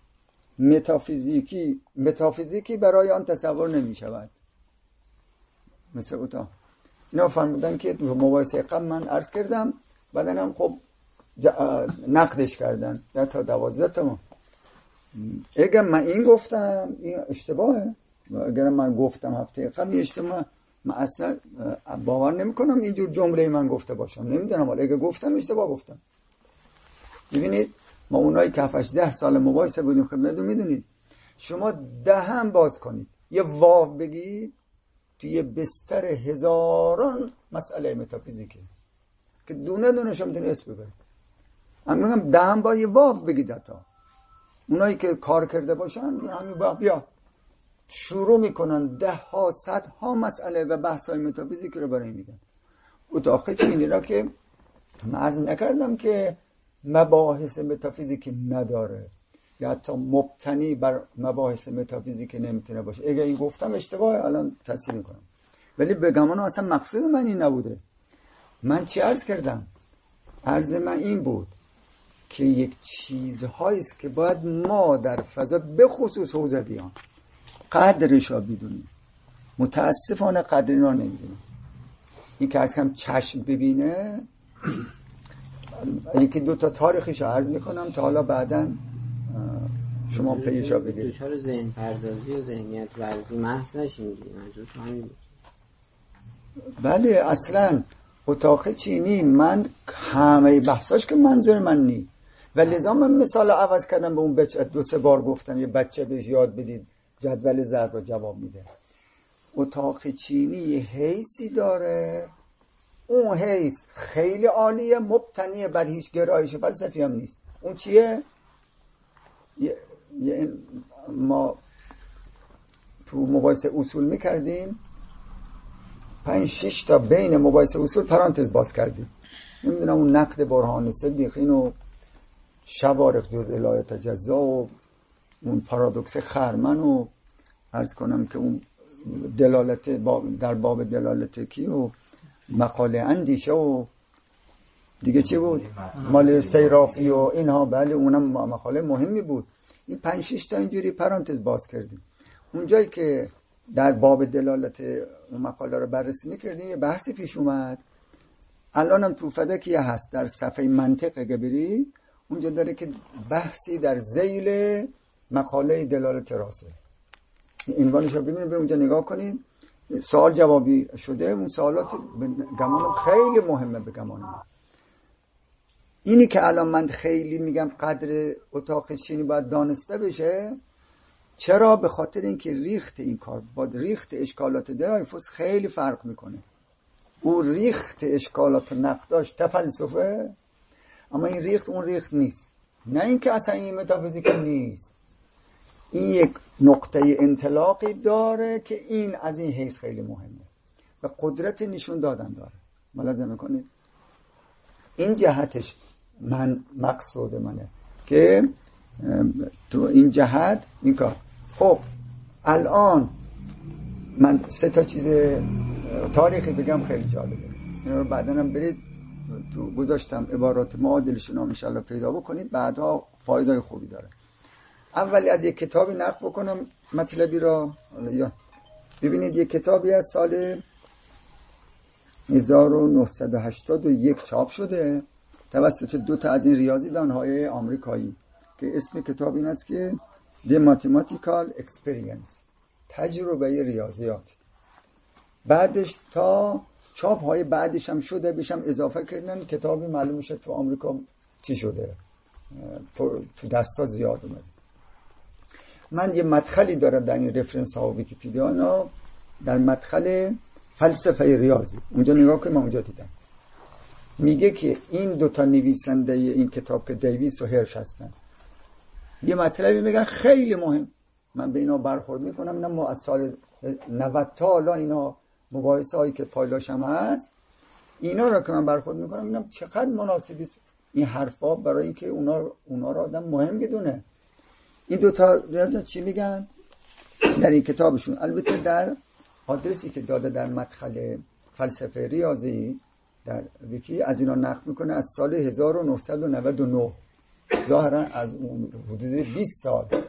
متافیزیکی متافیزیکی برای آن تصور نمی شود. مثل اوتا اینا فرمودن که تو مباحثه قبل من عرض کردم، بعدن هم خب نقدش کردن ده تا دوازده تا ما. اگر من این گفتم این اشتباهه، اگر من گفتم هفته قبل اشتباه، من اصلا باور نمی کنم اینجور جمله من گفته باشم، نمیدونم، ولی اگر گفتم اشتباه گفتم. ببینید ما اونایی که هفتش ده سال مباحثه بودیم خدمتتون میدونید، شما دهن باز کنید یه واو بگید توی بستر هزاران مسئله متافیزیکه که دونه دونه شما میتونید اسم ببرید. من میگم دهن باز یه واو بگید. حتی اونایی که کار کرده باشن همین با بیا شروع میکنن ده ها صد ها مسئله و بحث های متافیزیک رو برای میگن. اتاقه چینی را که من عرض نکردم که مباحث متافیزیک نداره یا حتی مبتنی بر مباحث متافیزیک نمیتونه باشه. اگه این گفتم اشتباه الان تصحیح میکنم، ولی بگمان اصلا مقصود من این نبوده. من چی عرض کردم؟ عرض من این بود که یک چیزهایی است که باید ما در فضا به خصوص حوزه دیان قدرش را بدونیم. متاسفانه قدر اینا نمیدونیم. این که عرض کنم چشم ببینه، یکی دو تا تاریخیش عرض میکنم تا حالا بعدن شما پیشا بگیرید. دوچار ذهن پردازی و ذهنیت ورزی محض نشیم دیگه. منظور تو همین بود. بله اصلا اتاق چینی من همه بحثاش که منظور من نی، و لذا من مثال عوض کردم به اون بچه. دو سه بار گفتم یه بچه بهش یاد بدید جدول ضرب رو جواب میده. اتاق چینی یه حیثی داره، اون حیث خیلی عالیه، مبتنی بر هیچ گرایش فلسفی هم نیست. اون چیه؟ یه یه ما تو مباحث اصول میکردیم، پنج شش تا بین مباحث اصول پرانتز باز کردیم. نمیدونم اون نقد برهان صدیقین و شوارق جزء لا تجزا و اون پارادوکس خرمن و عرض کنم که اون دلالت باب در باب دلالت کی و مقاله اندیشه و دیگه چی بود؟ مال سیرافی و اینها. بله اونم مقاله مهمی بود. این پنج شش تا اینجوری پرانتز باز کردیم. اونجایی که در باب دلالت اون مقاله رو بررسی میکردیم یه بحثی پیش اومد. الانم تو فدکی هست در صفحه منطق اگه برید اونجا داره که بحثی در ذیل مقاله دلالت راسه. عنوانش رو ببینید، به اونجا نگاه کنید، سوال جوابی شده. اون سوالات گمان خیلی مهمه به گمان من. اینی که الان من خیلی میگم قدر اتاق چینی باید دانسته بشه. چرا؟ به خاطر اینکه ریخت این کار با ریخت اشکالات درایفوس خیلی فرق میکنه. او ریخت اشکالات و نقداش تفلسفه، اما این ریخت اون ریخت نیست. نه اینکه اصلا این متافیزیک نیست، این یک نقطه انطلاقی داره که این از این حیث خیلی مهمه و قدرت نشون دادن داره. ملاحظه میکنید این جهتش من مقصود منه که تو این جهت این کار. خب الان من سه تا چیز تاریخی بگم خیلی جالبه، اینا رو بعداً هم برید تو گذاشتم عبارات معادلشون رو ان شاء الله پیدا بکنید، بعدها فایده خوبی داره. اولی از یک کتابی نقل بکنم مطلبی را. یا ببینید یک کتابی از سال هزار و نهصد و هشتاد و یک چاپ شده توسط دو تا از این ریاضیدان‌های آمریکایی که اسم کتاب این است که The Mathematical Experience، تجربه ریاضیات. بعدش تا چاپ های بعدش هم شده بشم اضافه کردن کتابی معلوم میشه تو آمریکا چی شده، تو دستا زیاد اومده. من یه مدخلی دارم در این رفرنس ها و ویکیپیدیا در مدخل فلسفه ریاضی، اونجا نگاه کنم اونجا دیدم میگه که این دوتا نویسنده این کتاب که دیویس و هرش هستن یه مطلبی میگن خیلی مهم، من به اینا برخورد میکنم. نه ما از سال نود تا حالا اینا مباحثه هایی که فایلاش هم هست اینا رو که من برخورد میکنم اینم چقدر مناسبی این حرفا برای اینکه اونا اونا رو آدم مهم بدونه. این دوتا ریاضیدان چی میگن در این کتابشون؟ البته در آدرسی که داده در مدخل فلسفه ریاضی در ویکی از اینا نقل میکنه از سال هزار و نهصد و نود و نه، ظاهرا از اون حدود بیست سال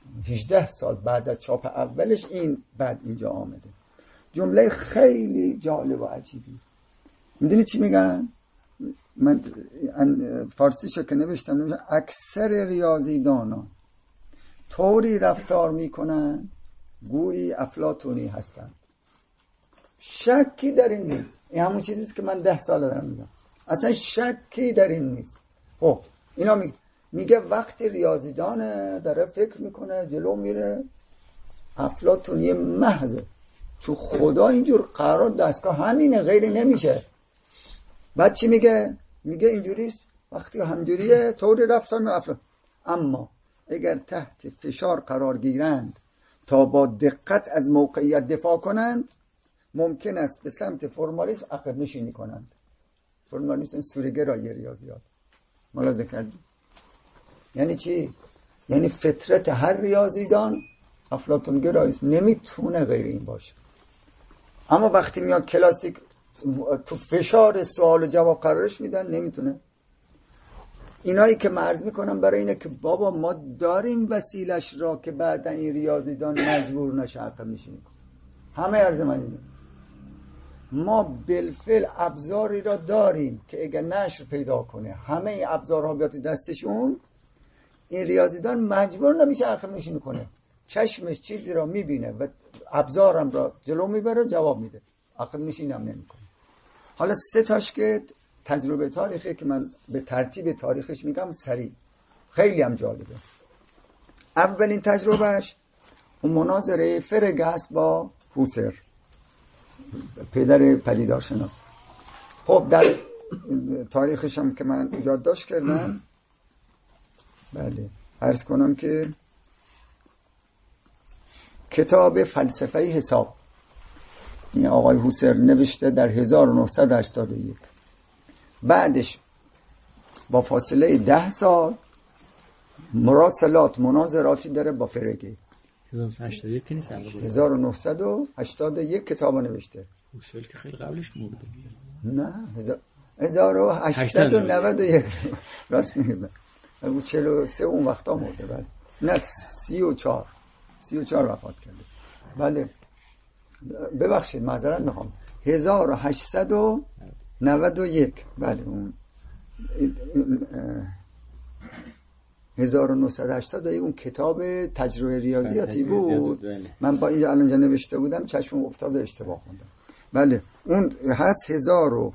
هجده سال بعد از چاپ اولش این بعد اینجا آمده. جمله خیلی جالب و عجیبی. میدونی چی میگن؟ من فارسیشو که نوشتم نوشتم اکثر ریاضیدانان طوری رفتار میکنن گویی افلاطونی هستند. شکی در این نیست. این همون چیزیست که من ده سال دارم میگم. اصلا شکی در این نیست. خب اینا میگه میگه وقتی ریاضیدانه داره فکر میکنه جلو میره افلاطونی محضه، تو خدا اینجور قرار دستگاه همینه، غیری نمیشه. بعد چی میگه؟ میگه اینجوریست. وقتی همجوریه طوری رفتار می افلاطون. اما اگر تحت فشار قرار گیرند تا با دقت از موقعیت دفاع کنند ممکن است به سمت فرمالیسم عقب نشینی کنند. فرمالیسم سوریه‌گرایی ریاضیات ملاحظه کردی؟ یعنی چی؟ یعنی فطرت هر ریاضیدان افلاطون گراییست، نمیتونه غیر این باشه. اما وقتی میاد کلاسیک تو فشار سوال و جواب قرارش میدن نمیتونه. اینایی که مرز میکنم برای اینه که بابا ما داریم وسیلش را که بعدا این ریاضیدان مجبور نشه عقب نشینی کنه. همه عرض من اینه ما بالفعل ابزاری را داریم که اگر نشر پیدا کنه همه این ابزارها بیاد دستشون، این ریاضیدان مجبور نمیشه عقب نشینی کنه. چشمش چیزی را میبینه و ابزارم را جلو میبره جواب میده، عقب نشینی هم نمیکنه. حالا سه تاش که تجربه تاریخی که من به ترتیب تاریخش میگم سریع، خیلی هم جالبه. اولین تجربهش اون مناظره فرگ است با هوسر، پدر پدیدارشناس. خب در تاریخش هم که من یادداشت کردم، بله عرض کنم که کتاب فلسفه حساب این آقای هوسر نوشته در هزار و نهصد و هشتاد و یک. بعدش با فاصله ده سال مراسلات مناظراتی داره با فرگی. هزار و نهصد و هشتاد و یک کتاب نوشته. هوسر که خیلی قبلش مرده. نه هزار و هشتصد و نود و یک راست میگم. او چهل و سه اون وقتا مرده. بله نه سی و چهار سی و چهار وفات کرده. بله ببخشید معذرت میخوام هزار و هشتصد و نود و یک. بله اون هزار و نهصد و هشتاد و یک اون کتاب تجربه ریاضیاتی بود. من با اینجا الان نوشته بودم چشمم افتاده اشتباه خوندم. بله اون هست هزار و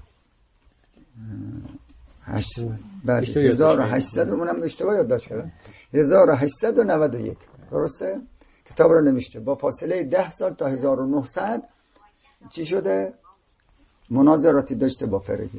هشت بله هزار و هشتصد اونم اشتباه یادداشت کردم هزار و هشتصد و نود و یک درسته. کتاب رو نوشته با فاصله ده سال تا هزار و نهصد چی شده؟ مناظراتی داشته با فرگی.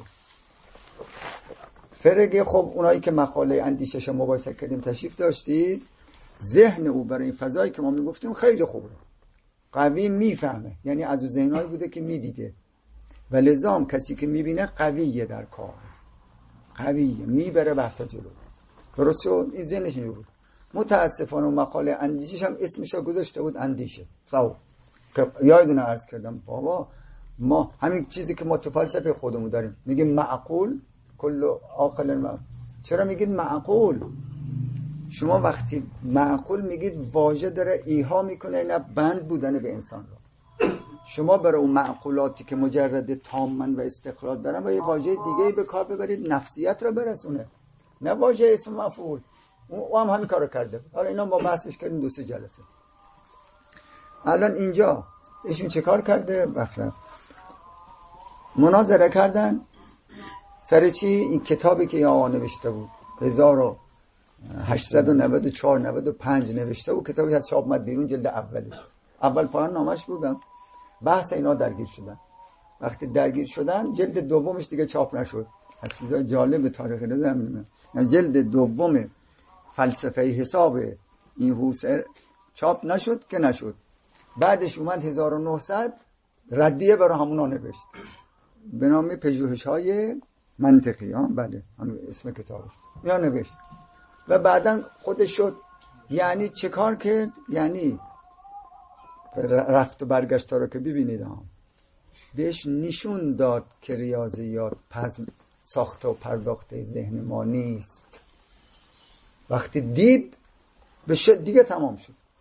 فرگی خب اونایی که مقاله اندیشش مباحثه کردیم تشریف داشتید، ذهن او برای این فضایی که ما میگفتیم خیلی خوبه، قوی میفهمه، یعنی از اون ذهنایی بوده که میدیده و لزام کسی که میبینه قویه در کار، قویه میبره بحثا جلو. درست شد؟ این ذهنش اینجور بود. متاسفانه مقاله اندیشش هم اسمش رو گذاشته بود اندیشه. صحب که یادونه عرض کردم بابا ما همین چیزی که ما تو فلسفه خودمون داریم میگیم معقول کل عاقل معقول. چرا میگید معقول؟ شما وقتی معقول میگید واژه داره ایها میکنه اینا بند بودن به انسان رو. شما برای اون معقولاتی که مجرد تامن و استقلال دارن و یه واژه دیگه به کار ببرید نفسیت رو برسونه، نه واژه اسم مفعول. او هم همین کارو کرده. حالا اینا ما بحثش کردیم دو سه جلسه. الان اینجا ایشون چه کار کرده؟ بخره مناظره کردن سر چی؟ این کتابی که آقا نوشته بود هزار و هشتصد و نود و چهار نود و پنج نوشته بود، کتابی از چاپ اومد بیرون جلد اولش، اول پایان نامش بودم. بحث اینا درگیر شدن. وقتی درگیر شدن جلد دومش دیگه چاپ نشد. از چیزای جالب تاریخی رو دارم. جلد دوم فلسفه حساب این هوسر چاپ نشد که نشد. بعدش اومد هزار و نهصد ردیه برای همونا نوشت به نام پژوهش‌های منطقی. ها بله همین اسم کتابش اینا نوشت و بعداً خودش شد. یعنی چه کار کرد؟ یعنی رفت و برگشت رو که ببینید ها بهش نشون داد که ریاضیات پس ساخته و پرداخته ذهن ما نیست. وقتی دید به شد دیگه تمام شد.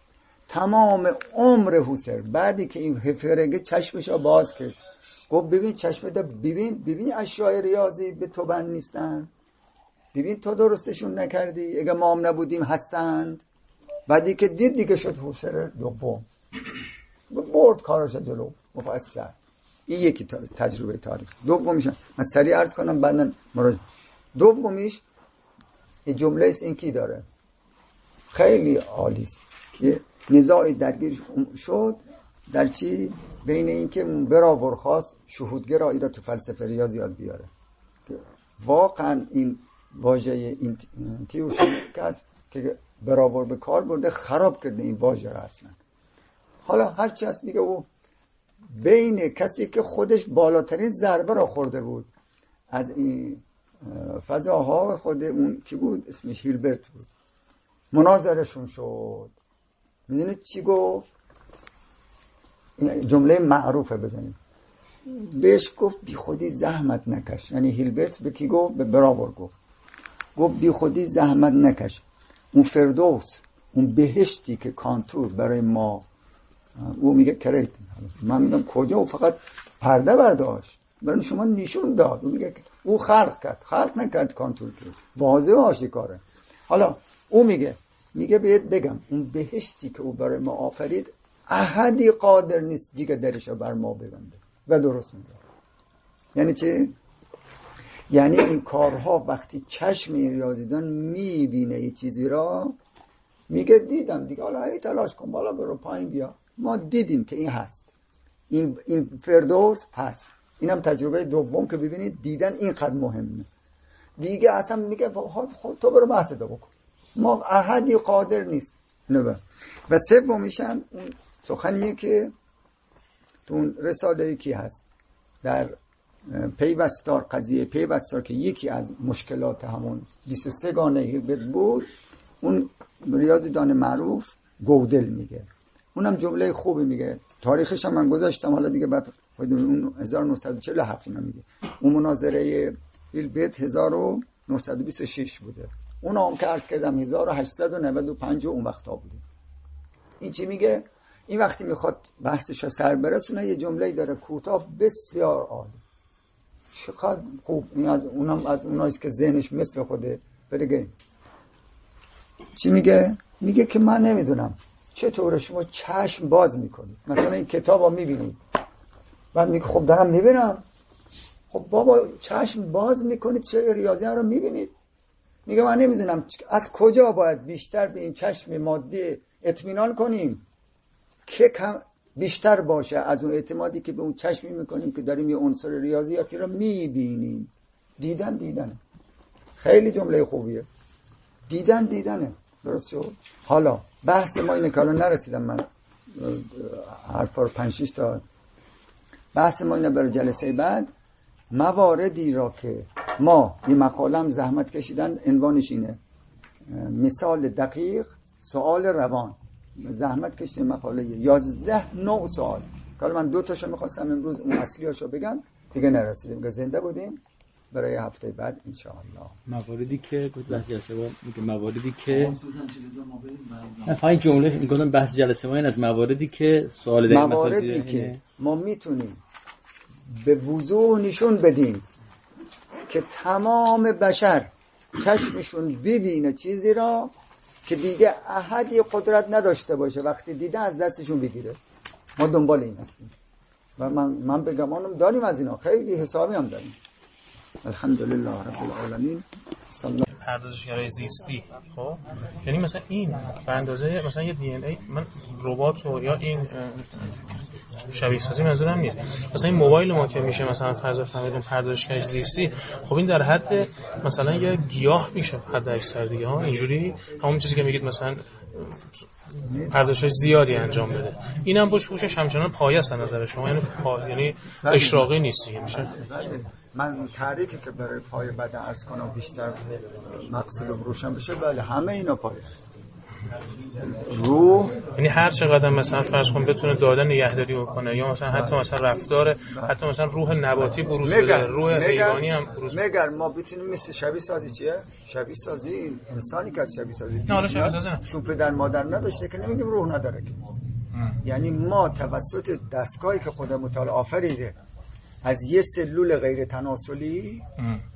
تمام عمر هوسر بعدی که این فرنگه چشمشو باز کرد گفت ببین چشمت ببین ببین اشیاء ریاضی به تو بند نیستن، ببین تو درستشون نکردی، اگه ما هم نبودیم هستند. بعدی که دید دیگه شد هوسر دوم، برد کارش جلو مفصل. این یکی تجربه تاریخ. دومیش من سریع عرض کنم بعدن مراجعه. دومیش یه جمله است، این کی داره خیلی عالی است. یه نزاعی درگیر شد در چی؟ بین این که براور خواست شهودگرایی را تو فلسفه ریاضی یاد بیاره. واقعا این واژه این تیوشنکس که براور به کار برده خراب کرده این واژه را اصلا. حالا هرچی هست میگه او بین کسی که خودش بالاترین ضربه را خورده بود از این فضاها خود اون کی بود اسمش هیلبرت بود، مناظرشون شد. میدونید چی گفت؟ جمله معروفه بزنید، بهش گفت بی خودی زحمت نکش. یعنی هیلبرت به کی گفت؟ به براور گفت. گفت بی خودی زحمت نکش، اون فردوس، اون بهشتی که کانتور برای ما، او میگه کریت، من میگم کجا، او فقط پرده برداشت برای شما نشون داد. او میگه او خلق کرد، خلق نکرد کانتور کرد، واضح و آشکاره. حالا او میگه میگه بهت بگم اون بهشتی که او برای ما آفرید احدی قادر نیست دیگه درشو بر ما ببنده. و درست میگه. یعنی چی؟ یعنی این کارها وقتی چشم این ریاضیدان میبینه یه چیزی را میگه دیدم دیگه، حالا هی تلاش کن بالا برو پایین بیا، ما دیدیم که این هست، این این فردوس هست. اینم تجربه دوم که ببینید دیدن اینقدر مهمه دیگه. اصلا میگه خب تو برو بحث دا بکن، ما احدی قادر نیست. نه. و سومیش هم اون سخنیه که تو اون رساله کی هست در پیوستار، قضیه پیوستار که یکی از مشکلات همون بیست و سه گانه هیلبرت بود، اون ریاضیدان معروف گودل میگه، اونم جمله خوبی میگه، تاریخش هم من گذاشتم حالا دیگه بعد اون هزار و نهصد و چهل و هفت میگه. اون مناظره هیلبرت هزار و نهصد و بیست و شش بوده، اون هم که عرض کردم هزار و هشتصد و نود و پنج اون وقتا بوده. این چی میگه؟ این وقتی میخواد بحثش رو سر برسونه یه جمله داره کوتاه بسیار عالی، چقدر خوب. این از اونم از اوناییست که ذهنش مثل خوده برگه. چی میگه؟ میگه که من نمیدونم چطور شما چشم باز میکنید، مثلا این کتاب رو میبینید بعد میگه خب دارم میبینم، خب بابا چشم باز میکنید چه ریاضی رو میبینید. میگه من نمیدونم از کجا باید بیشتر به این چشم مادی اطمینان کنیم که کم بیشتر باشه از اون اعتمادی که به اون چشمی میکنیم که داریم یه عنصر ریاضیاتی رو میبینیم. دیدن دیدنه. خیلی جمله خوبیه. دیدن دیدنه. درست شد؟ حالا بحث ما اینه که الان نرسیدم من حرفا رو پنج شش تا. بحث ما اینه برای جلسه بعد مواردی را که ما یه مقالم زحمت کشیدن، عنوانش اینه مثال دقیق سوال روان. زحمت کشیدن مقاله یازده نوع سوال که من دو تاشو میخواستم امروز اون اصلیاشو بگم دیگه نرسیدیم که زنده بودیم برای هفته بعد انشاءالله. مواردی که بود بحث جلسه ما میگه مواردی که نه فاین جمله میگم بحث جلسه ما این از مواردی که سوال دقیق مواردی که ما میتونیم به وضوح نشون بدیم که تمام بشر چشمشون ببینه چیزی را که دیگه احدی قدرت نداشته باشه وقتی دیده از دستشون بگیره. ما دنبال این هستیم و من من به گمانم داریم از اینا، خیلی حسابی هم داریم. الحمدلله رب العالمین. پردازشگرای زیستی. خب یعنی مثلا این به اندازه مثلا یه دی ان ای، من ربات و یا این شبیه سازی منظورم نیست، مثلا این موبایل ما که میشه مثلا فرض فرمودیم پردازشگر زیستی، خب این در حد مثلا یه گیاه میشه حد اکثر دیگه ها، اینجوری همون چیزی که میگید مثلا پردازش زیادی انجام بده. اینم باش فوشش همچنان پایه است از نظر شما، یعنی پا... یعنی اشراقی نیست دیگه میشه. من تعریفی که برای پایه بعد عرض کنم بیشتر مقصود روشن بشه، بله همه اینا پایه است. روح یعنی هر چقدر مثلا فرض کن بتونه داده نگهداری بکنه یا مثلا حتی مثلا رفتار حتی مثلا روح نباتی بروز بده، روح حیوانی هم بروز بده. مگر ما بتونیم مثل شبیه سازی چیه؟ شبیه سازی انسانی که از شبیه سازی نه حالا شبیه سازی نه چون پدر مادر نداشته که نمیگیم روح نداره که. یعنی ما توسط دستگاهی که خدا متعال آفریده از یه سلول غیر تناسلی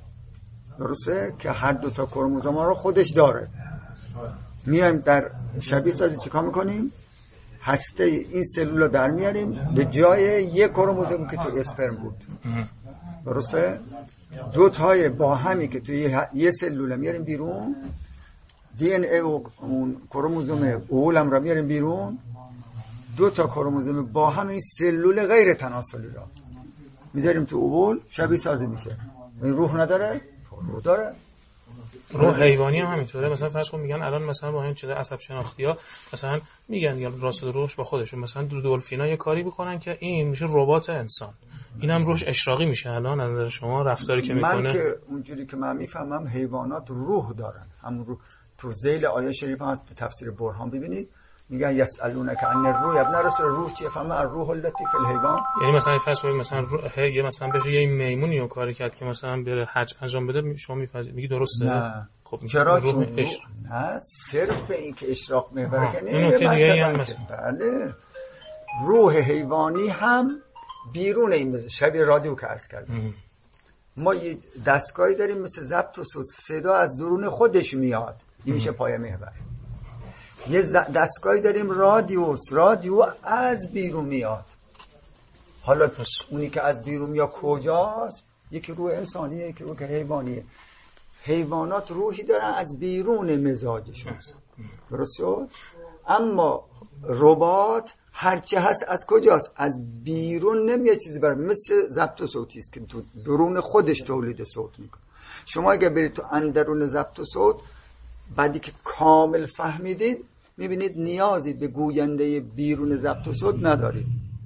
درسته که هر دو تا کروموزوم رو خودش داره، میایم در شبیه سازی چیکار میکنیم؟ هسته این سلول رو در میاریم به جای یک کروموزوم که تو اسپرم بود، درسته؟ دو تای با همی که توی یه سلول میاریم بیرون، دی ان ای و اون کروموزوم اولم رو میاریم بیرون، دو تا کروموزوم با هم این سلول غیر تناسلی را میذاریم تو اول، شبیه سازی میشه. این روح نداره؟ روح داره. روح حیوانی هم همینطوره. مثلا فرض کن میگن الان مثلا با این چیز عصب شناختی‌ها مثلا میگن یا راست روش با خودشون مثلا دولفینا یه کاری بکنن که این میشه ربات انسان، اینم روش اشراقی میشه. الان از نظر شما رفتاری که میکنه؟ من که اونجوری که من میفهمم حیوانات روح دارن، همون روح تو ذیل آیه شریف هست، تو تفسیر برهان ببینید میگن یسالونک عن الروح، ابن رسول روح چیه؟ فهم الروح التي فی الحیوان. یعنی مثلا فرض کنید مثلا روح یه مثلا بشه یه میمونی رو کاری کرد که مثلا بره حج انجام بده، شما میپذیرید میگی درسته؟ نه. خب چرا؟ روح چون اش... نه صرف این که اشراق محور کنه. این نکته دیگه هم مثلا بله روح حیوانی هم بیرون این مثل شبیه رادیو که عرض کردم. ما یه دستگاهی داریم مثل ضبط و صوت، صدا از درون خودش میاد، این میشه پایه محور. یه دستگاهی داریم رادیوس، رادیو از بیرون میاد. حالا اونی که از بیرون میاد کجاست؟ یکی روح انسانیه، یکی روح حیوانیه. حیوانات روحی دارن از بیرون مزاجشون، درست شد؟ اما ربات هرچه هست از کجاست؟ از بیرون نمیاد چیزی برای، مثل ضبط و صوتی است که تو درون خودش تولید صوت میکنه. شما اگه برید تو اندرون ضبط و صوت بعدی که کامل فهمیدید میبینید نیازی به گوینده بیرون ضبط و صوت ندارید.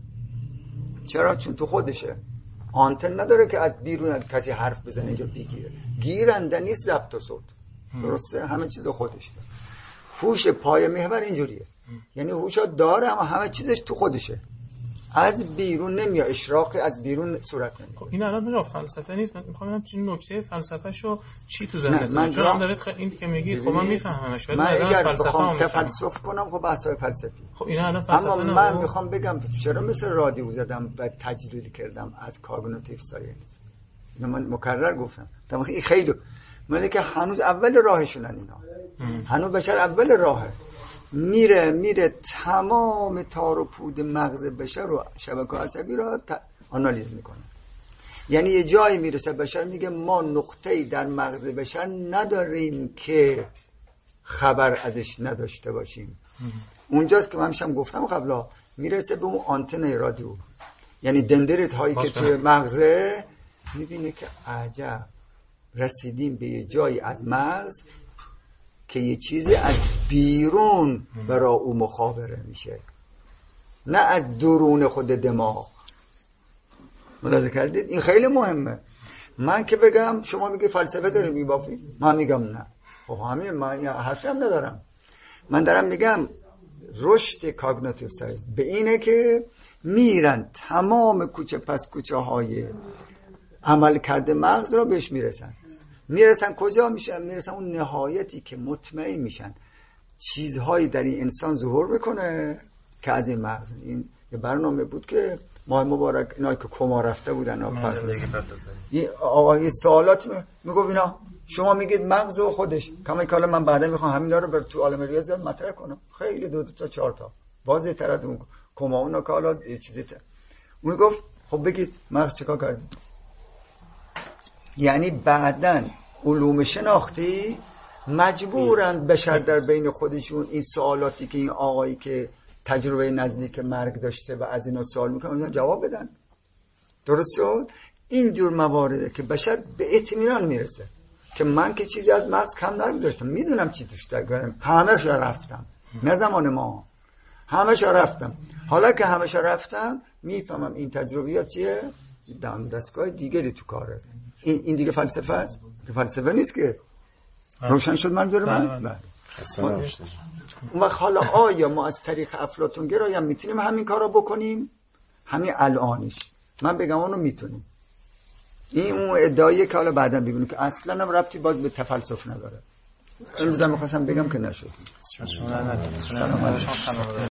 چرا؟ چون تو خودشه، آنتن نداره که از بیرون کسی حرف بزنه اینجا بگیره، گیرنده نیست ضبط و صوت، درسته؟ همه چیز خودش داره. هوش پای محور اینجوریه، یعنی هوشا داره اما همه چیزش تو خودشه، از بیرون نمیاد، اشراقی از بیرون صورت نمیاد. خب این الان بجا فلسفه نیست، من میخوام ببینم چه نکته فلسفه‌شو چی تو ذهنت، چون هم دارید خ... این که میگید خب من میفهممش، ولی من اگر فلسفه بخوام تفلسف کنم خب بحث‌های فلسفی. خب اینا الان فلسفه اما من میخوام بگم چرا مثل رادیو زدم و تجلیل کردم از کاگنیتیو ساینس. اینو من مکرر گفتم، تمام این خیلی معنی که هنوز اول راهشونن اینا، هنوز بشر اول راهه، میره میره تمام تار و پود مغز بشر و شبکه عصبی رو آنالیز میکنه. یعنی یه جایی میرسه بشر میگه ما نقطه‌ای در مغز بشر نداریم که خبر ازش نداشته باشیم. اونجاست که من همشم گفتم قبلا، میرسه به اون آنتن رادیو، یعنی دندریت هایی که توی مغزه، میبینه که عجب رسیدیم به یه جایی از مغز که یه چیزی از بیرون برای او مخابره میشه، نه از درون خود دماغ. ملاحظه کردید؟ این خیلی مهمه. من که بگم شما میگه فلسفه داریم میبافی، من میگم نه. خب همین من حرفی هم ندارم. من دارم میگم رشد کاگنیتیو ساینس به اینه که میرن تمام کوچه پس کوچه های عمل کرده مغز را بهش میرسن. میرسن کجا میشن؟ میرسن اون نهایتی که مطمئن میشن چیزهایی در این انسان ظهور بکنه که از این مغز. این یه برنامه بود که ماه مبارک اینا که کما رفته بودن این آقای سوالات میگفت اینا شما میگید مغز و خودش کما که حالا من بعدا میخوام همینا رو بر تو عالم ریاضی مطرح کنم، خیلی دو, دو تا چهار تا واضح تر از اون کما اونا که حالا یه چیزی تر. اون میگفت خب بگید مغز چیکار کرد؟ یعنی بعداً علوم شناختی مجبورن بشر در بین خودشون این سوالاتی که این آقایی که تجربه نزدیک مرگ داشته و از اینا سوال میکنن جواب بدن. درست شد؟ این جور موارده که بشر به اطمینان میرسه که من که چیزی از مغز کم نگذاشتم، میدونم چی توش دارم، همش رفتم، نه زمان ما همش رفتم. حالا که همش رفتم میفهمم این تجربیات چیه، دم دستگاه دیگری تو کاره. این این دیگه فلسفه است که فلسفه نیست که. روشن شد منظور من؟ بله. اون وقت حالا آیا ما از طریق افلاطون گرایی هم میتونیم همین کار رو بکنیم؟ همین الانش من بگم اونو میتونیم. این اون ادعاییه که حالا بعدا ببینیم که اصلا هم ربطی باز به تفلسف نداره. امروز هم میخواستم بگم که نشد. سلام علیکم.